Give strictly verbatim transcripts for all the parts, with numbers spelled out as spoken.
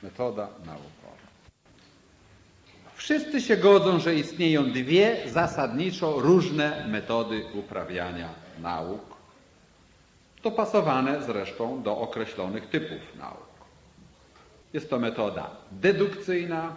Metoda naukowa. Wszyscy się godzą, że istnieją dwie zasadniczo różne metody uprawiania nauk, dopasowane zresztą do określonych typów nauk. Jest to metoda dedukcyjna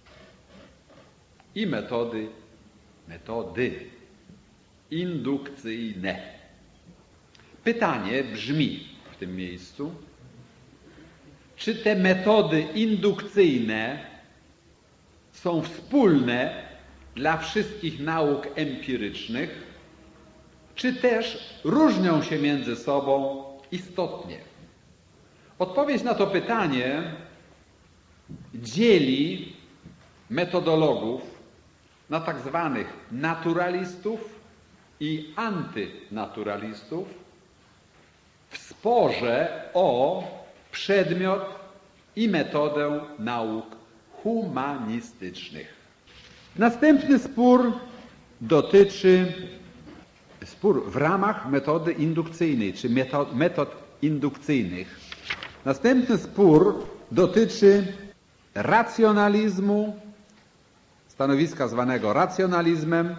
i metody, metody indukcyjne. Pytanie brzmi w tym miejscu, czy te metody indukcyjne są wspólne dla wszystkich nauk empirycznych, czy też różnią się między sobą istotnie? Odpowiedź na to pytanie dzieli metodologów na tak zwanych naturalistów i antynaturalistów w sporze o przedmiot i metodę nauk humanistycznych. Następny spór dotyczy spór w ramach metody indukcyjnej, czy metod, metod indukcyjnych. Następny spór dotyczy racjonalizmu, stanowiska zwanego racjonalizmem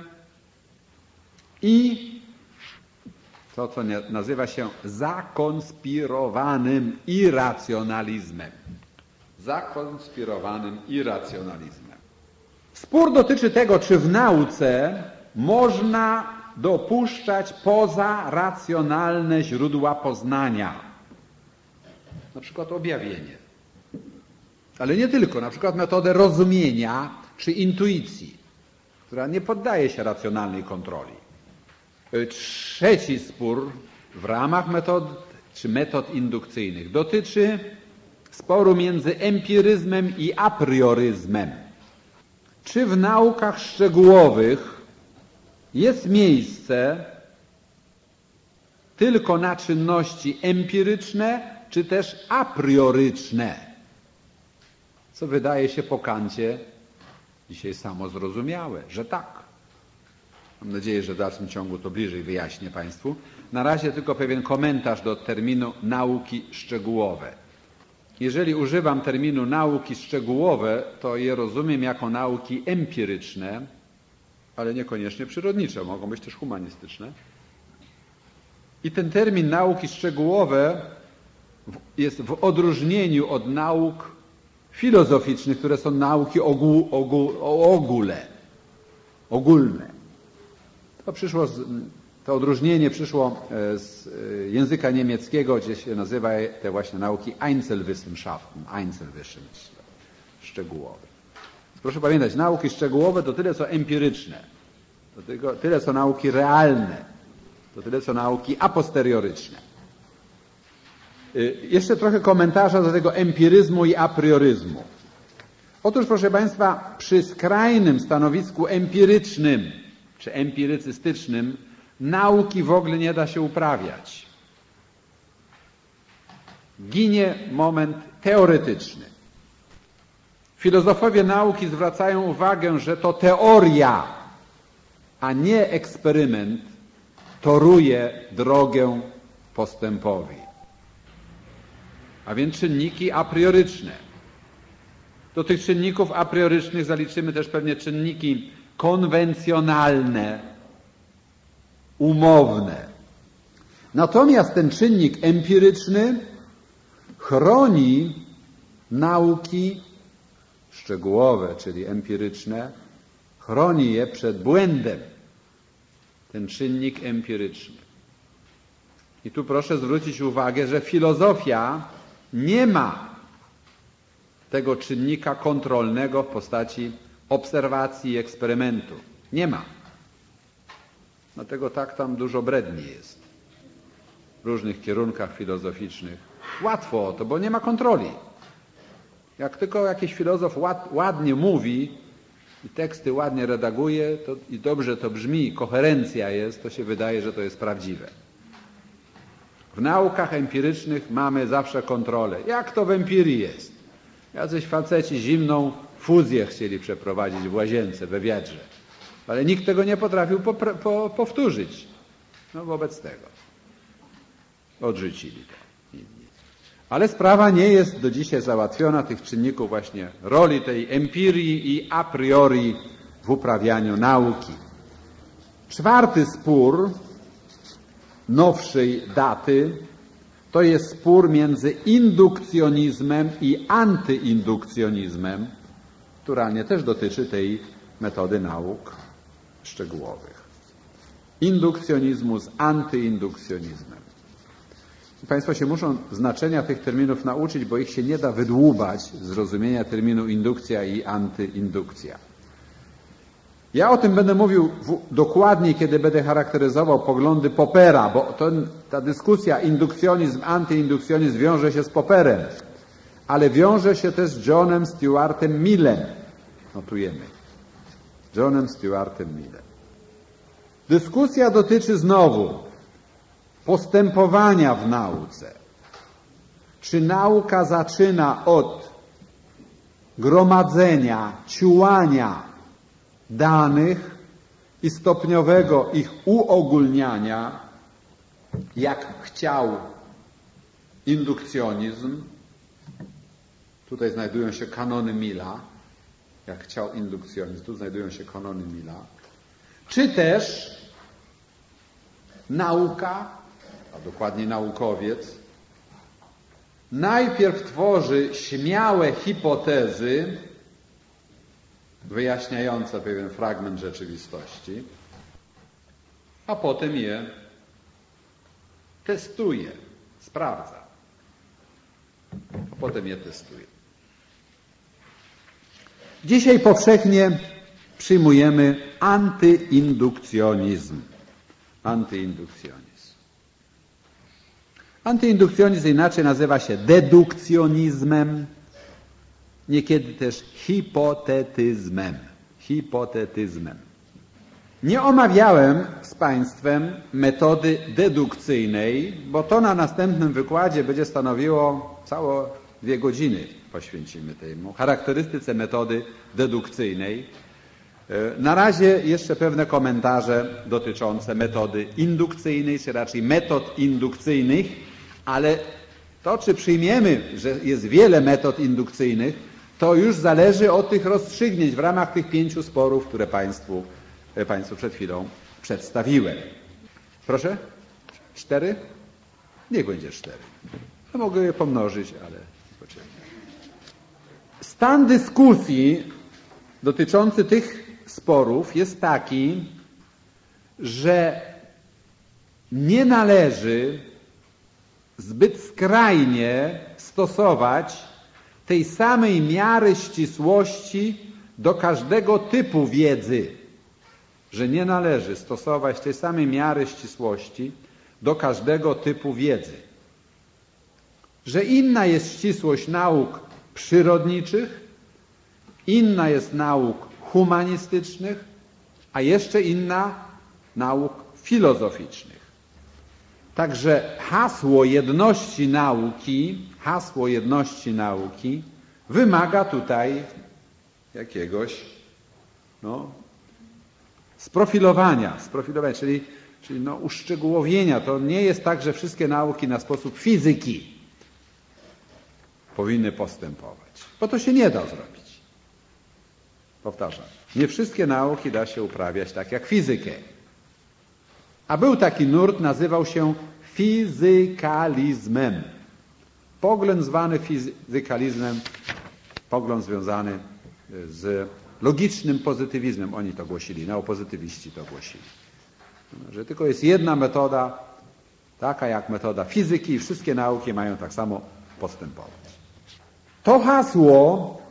i to, co nazywa się zakonspirowanym irracjonalizmem. Zakonspirowanym irracjonalizmem. Spór dotyczy tego, czy w nauce można dopuszczać pozaracjonalne źródła poznania. Na przykład objawienie. Ale nie tylko, na przykład metodę rozumienia czy intuicji, która nie poddaje się racjonalnej kontroli. Trzeci spór w ramach metod czy metod indukcyjnych dotyczy sporu między empiryzmem i aprioryzmem. Czy w naukach szczegółowych jest miejsce tylko na czynności empiryczne, czy też aprioryczne? Co wydaje się po Kancie dzisiaj samo zrozumiałe, że tak. Mam nadzieję, że w dalszym ciągu to bliżej wyjaśnię Państwu. Na razie tylko pewien komentarz do terminu nauki szczegółowe. Jeżeli używam terminu nauki szczegółowe, to je rozumiem jako nauki empiryczne, ale niekoniecznie przyrodnicze, mogą być też humanistyczne. I ten termin nauki szczegółowe jest w odróżnieniu od nauk filozoficznych, które są nauki ogół, ogół, o ogóle, ogólne. To, przyszło z, to odróżnienie przyszło z języka niemieckiego, gdzie się nazywa te właśnie nauki Einzelwissenschaften, Einzelwissen, szczegółowe. Proszę pamiętać, nauki szczegółowe to tyle, co empiryczne, to tylko, tyle, co nauki realne, to tyle, co nauki a posterioryczne. Jeszcze trochę komentarza do tego empiryzmu i aprioryzmu. Otóż, proszę Państwa, przy skrajnym stanowisku empirycznym czy empirycystycznym nauki w ogóle nie da się uprawiać. Ginie moment teoretyczny. Filozofowie nauki zwracają uwagę, że to teoria, a nie eksperyment toruje drogę postępowi. A więc czynniki aprioryczne. Do tych czynników apriorycznych zaliczymy też pewnie czynniki konwencjonalne, umowne. Natomiast ten czynnik empiryczny chroni nauki szczegółowe, czyli empiryczne, chroni je przed błędem. Ten czynnik empiryczny. I tu proszę zwrócić uwagę, że filozofia nie ma tego czynnika kontrolnego w postaci obserwacji i eksperymentu. Nie ma. Dlatego tak tam dużo bredni jest w różnych kierunkach filozoficznych. Łatwo o to, bo nie ma kontroli. Jak tylko jakiś filozof ład, ładnie mówi i teksty ładnie redaguje to, i dobrze to brzmi, koherencja jest, to się wydaje, że to jest prawdziwe. W naukach empirycznych mamy zawsze kontrolę. Jak to w empirii jest? Jacyś faceci zimną fuzję chcieli przeprowadzić w łazience, we wiadrze. Ale nikt tego nie potrafił popra- po, powtórzyć. No wobec tego odrzucili to inni. Ale sprawa nie jest do dzisiaj załatwiona, tych czynników właśnie roli tej empirii i a priori w uprawianiu nauki. Czwarty spór nowszej daty to jest spór między indukcjonizmem i antyindukcjonizmem, naturalnie też dotyczy tej metody nauk szczegółowych. Indukcjonizmu z antyindukcjonizmem. Państwo się muszą znaczenia tych terminów nauczyć, bo ich się nie da wydłubać z rozumienia terminu indukcja i antyindukcja. Ja o tym będę mówił w, dokładniej, kiedy będę charakteryzował poglądy Poppera, bo to, ta dyskusja indukcjonizm, antyindukcjonizm wiąże się z Popperem, ale wiąże się też z Johnem Stuartem Millem. Notujemy. Johnem Stuartem Millem. Dyskusja dotyczy znowu postępowania w nauce. Czy nauka zaczyna od gromadzenia, ciułania danych i stopniowego ich uogólniania, jak chciał indukcjonizm. Tutaj znajdują się kanony Milla, jak chciał indukcjonizm, tu znajdują się kanony Milla. Czy też nauka, a dokładnie naukowiec, najpierw tworzy śmiałe hipotezy wyjaśniające pewien fragment rzeczywistości, a potem je testuje, sprawdza. A potem je testuje. Dzisiaj powszechnie przyjmujemy antyindukcjonizm. Antyindukcjonizm. Antyindukcjonizm inaczej nazywa się dedukcjonizmem, niekiedy też hipotetyzmem. Hipotetyzmem. Nie omawiałem z Państwem metody dedukcyjnej, bo to na następnym wykładzie będzie stanowiło całe dwie godziny poświęcimy temu, charakterystyce metody dedukcyjnej. Na razie jeszcze pewne komentarze dotyczące metody indukcyjnej, czy raczej metod indukcyjnych, ale to, czy przyjmiemy, że jest wiele metod indukcyjnych, to już zależy od tych rozstrzygnięć w ramach tych pięciu sporów, które Państwu, Państwu przed chwilą przedstawiłem. Proszę? Cztery? Niech będzie cztery. Ja mogę je pomnożyć, ale poczekaj. Stan dyskusji dotyczący tych sporów jest taki, że nie należy zbyt skrajnie stosować tej samej miary ścisłości do każdego typu wiedzy, że nie należy stosować tej samej miary ścisłości do każdego typu wiedzy, że inna jest ścisłość nauk przyrodniczych, inna jest nauk humanistycznych, a jeszcze inna nauk filozoficznych. Także hasło jedności nauki, hasło jedności nauki wymaga tutaj jakiegoś no, sprofilowania, sprofilowania, czyli, czyli no, uszczegółowienia. To nie jest tak, że wszystkie nauki na sposób fizyki powinny postępować, bo to się nie da zrobić. Powtarzam, nie wszystkie nauki da się uprawiać tak jak fizykę. A był taki nurt, nazywał się fizykalizmem. Pogląd zwany fizykalizmem, pogląd związany z logicznym pozytywizmem. Oni to głosili, neopozytywiści to głosili. Że tylko jest jedna metoda, taka jak metoda fizyki i wszystkie nauki mają tak samo postępować. To hasło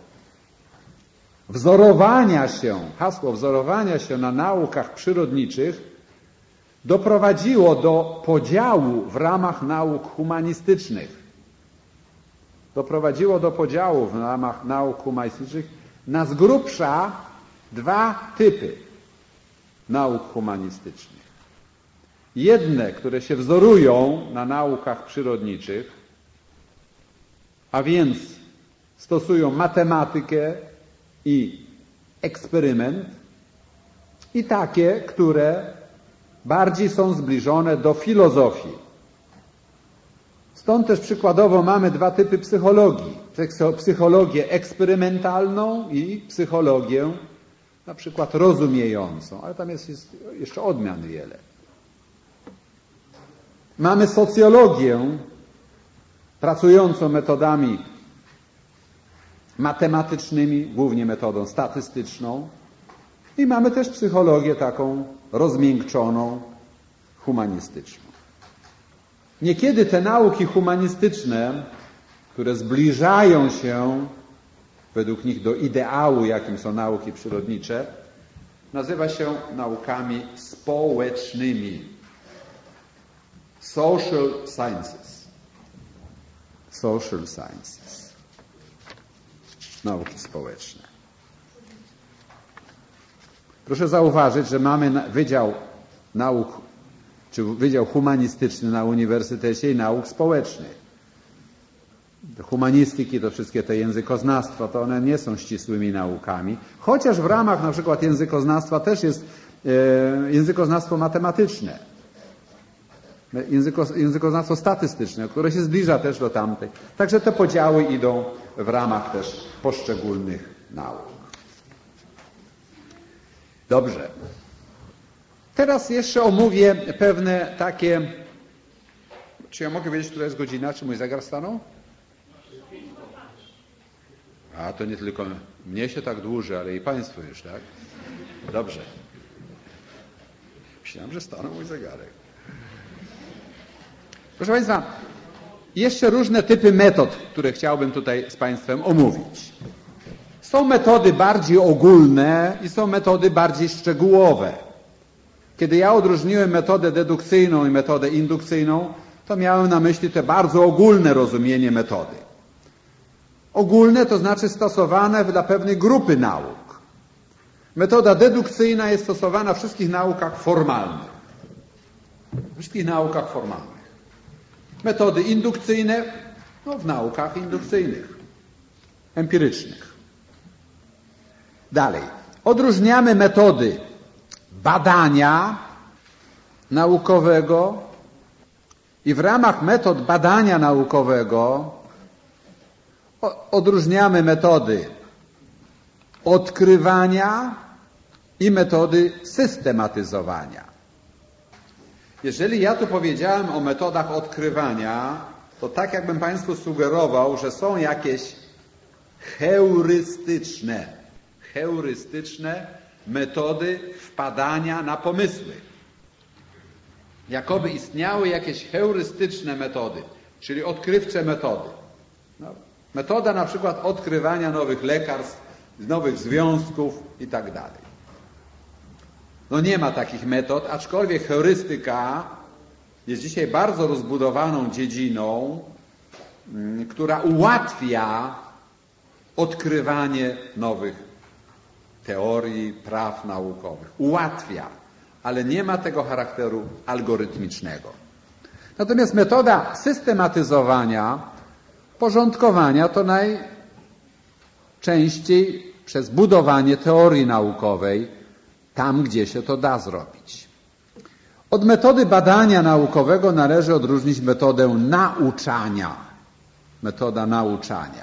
wzorowania się, hasło wzorowania się na naukach przyrodniczych doprowadziło do podziału w ramach nauk humanistycznych. Doprowadziło do podziału w ramach nauk humanistycznych na z grubsza dwa typy nauk humanistycznych. Jedne, które się wzorują na naukach przyrodniczych, a więc stosują matematykę i eksperyment, i takie, które bardziej są zbliżone do filozofii. Stąd też przykładowo mamy dwa typy psychologii. Psychologię eksperymentalną i psychologię na przykład rozumiejącą, ale tam jest, jest jeszcze odmian wiele. Mamy socjologię pracującą metodami matematycznymi, głównie metodą statystyczną, i mamy też psychologię taką rozmiękczoną, humanistyczną. Niekiedy te nauki humanistyczne, które zbliżają się według nich do ideału, jakim są nauki przyrodnicze, nazywa się naukami społecznymi. Social sciences. Social sciences. Nauki społeczne. Proszę zauważyć, że mamy Wydział Nauk, czy Wydział Humanistyczny na Uniwersytecie i Nauk Społecznych. Humanistyki, to wszystkie te językoznawstwa, to one nie są ścisłymi naukami, chociaż w ramach na przykład językoznawstwa też jest e, językoznawstwo matematyczne, języko, językoznawstwo statystyczne, które się zbliża też do tamtej. Także te podziały idą w ramach też poszczególnych nauk. Dobrze. Teraz jeszcze omówię pewne takie... Czy ja mogę wiedzieć, która jest godzina? Czy mój zegar stanął? A to nie tylko mnie się tak dłuży, ale i Państwu już, tak? Dobrze. Myślałem, że stanął mój zegarek. Proszę Państwa, jeszcze różne typy metod, które chciałbym tutaj z Państwem omówić. Są metody bardziej ogólne i są metody bardziej szczegółowe. Kiedy ja odróżniłem metodę dedukcyjną i metodę indukcyjną, to miałem na myśli te bardzo ogólne rozumienie metody. Ogólne to znaczy stosowane dla pewnej grupy nauk. Metoda dedukcyjna jest stosowana w wszystkich naukach formalnych. W wszystkich naukach formalnych. Metody indukcyjne no, w naukach indukcyjnych, empirycznych. Dalej. Odróżniamy metody badania naukowego i w ramach metod badania naukowego odróżniamy metody odkrywania i metody systematyzowania. Jeżeli ja tu powiedziałem o metodach odkrywania, to tak jakbym Państwu sugerował, że są jakieś heurystyczne, heurystyczne metody wpadania na pomysły. Jakoby istniały jakieś heurystyczne metody, czyli odkrywcze metody. No, metoda na przykład odkrywania nowych lekarstw, nowych związków i tak dalej. No nie ma takich metod, aczkolwiek heurystyka jest dzisiaj bardzo rozbudowaną dziedziną, która ułatwia odkrywanie nowych teorii, praw naukowych. Ułatwia, ale nie ma tego charakteru algorytmicznego. Natomiast metoda systematyzowania, porządkowania to najczęściej przez budowanie teorii naukowej, tam gdzie się to da zrobić. Od metody badania naukowego należy odróżnić metodę nauczania. Metoda nauczania.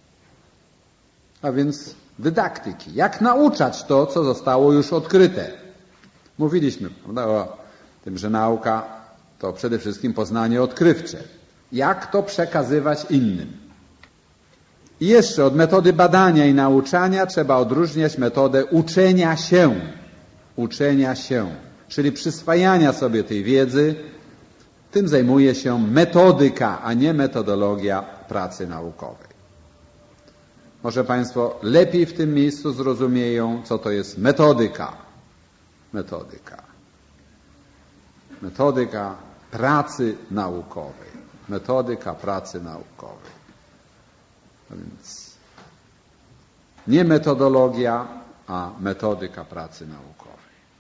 A więc dydaktyki. Jak nauczać to, co zostało już odkryte? Mówiliśmy, prawda, o tym, że nauka to przede wszystkim poznanie odkrywcze. Jak to przekazywać innym? I jeszcze od metody badania i nauczania trzeba odróżniać metodę uczenia się. Uczenia się, czyli przyswajania sobie tej wiedzy. Tym zajmuje się metodyka, a nie metodologia pracy naukowej. Może Państwo lepiej w tym miejscu zrozumieją, co to jest metodyka. Metodyka. Metodyka pracy naukowej. Metodyka pracy naukowej. A więc nie metodologia, a metodyka pracy naukowej.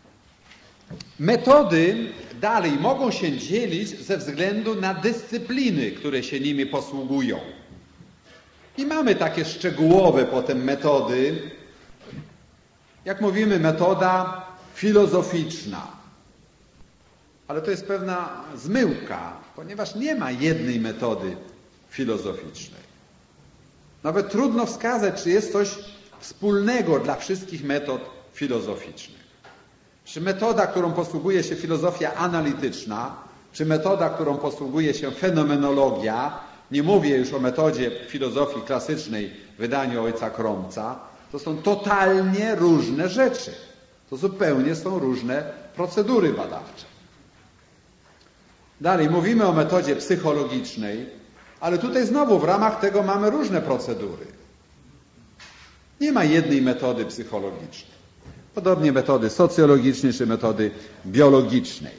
Metody dalej mogą się dzielić ze względu na dyscypliny, które się nimi posługują. I mamy takie szczegółowe potem metody, jak mówimy, metoda filozoficzna. Ale to jest pewna zmyłka. ponieważ nie ma jednej metody filozoficznej. Nawet trudno wskazać, czy jest coś wspólnego dla wszystkich metod filozoficznych. Czy metoda, którą posługuje się filozofia analityczna, czy metoda, którą posługuje się fenomenologia, nie mówię już o metodzie filozofii klasycznej w wydaniu ojca Kromca, to są totalnie różne rzeczy. To zupełnie są różne procedury badawcze. Dalej, mówimy o metodzie psychologicznej, ale tutaj znowu w ramach tego mamy różne procedury. Nie ma jednej metody psychologicznej. Podobnie metody socjologicznej czy metody biologicznej.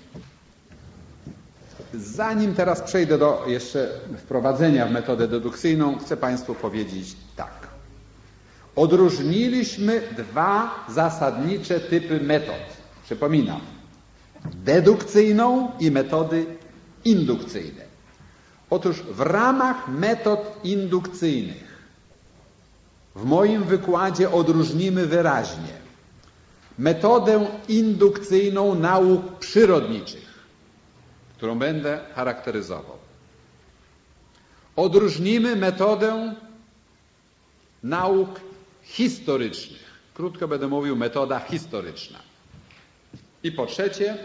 Zanim teraz przejdę do jeszcze wprowadzenia w metodę dedukcyjną, chcę Państwu powiedzieć tak. Odróżniliśmy dwa zasadnicze typy metod. Przypominam. Dedukcyjną i metody indukcyjne. Otóż w ramach metod indukcyjnych w moim wykładzie odróżnimy wyraźnie metodę indukcyjną nauk przyrodniczych, którą będę charakteryzował. Odróżnimy metodę nauk historycznych. Krótko będę mówił metoda historyczna. I po trzecie,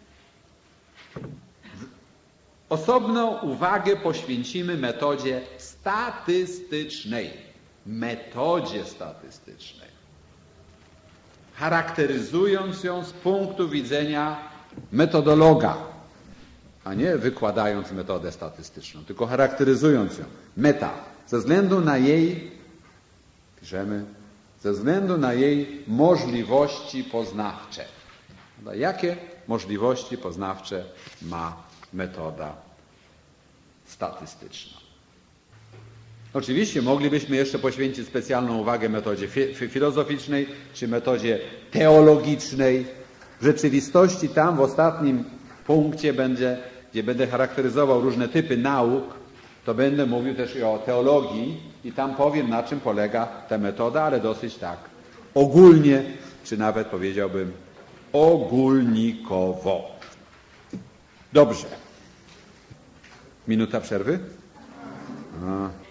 osobną uwagę poświęcimy metodzie statystycznej. Metodzie statystycznej. Charakteryzując ją z punktu widzenia metodologa, a nie wykładając metodę statystyczną, tylko charakteryzując ją. Meta. Ze względu na jej, piszemy, ze względu na jej możliwości poznawcze. Jakie możliwości poznawcze ma metoda statystyczna? Oczywiście moglibyśmy jeszcze poświęcić specjalną uwagę metodzie fi- filozoficznej czy metodzie teologicznej. W rzeczywistości tam w ostatnim punkcie będzie, gdzie będę charakteryzował różne typy nauk, to będę mówił też i o teologii i tam powiem, na czym polega ta metoda, ale dosyć tak ogólnie, czy nawet powiedziałbym ogólnikowo. Dobrze. Minuta przerwy? A.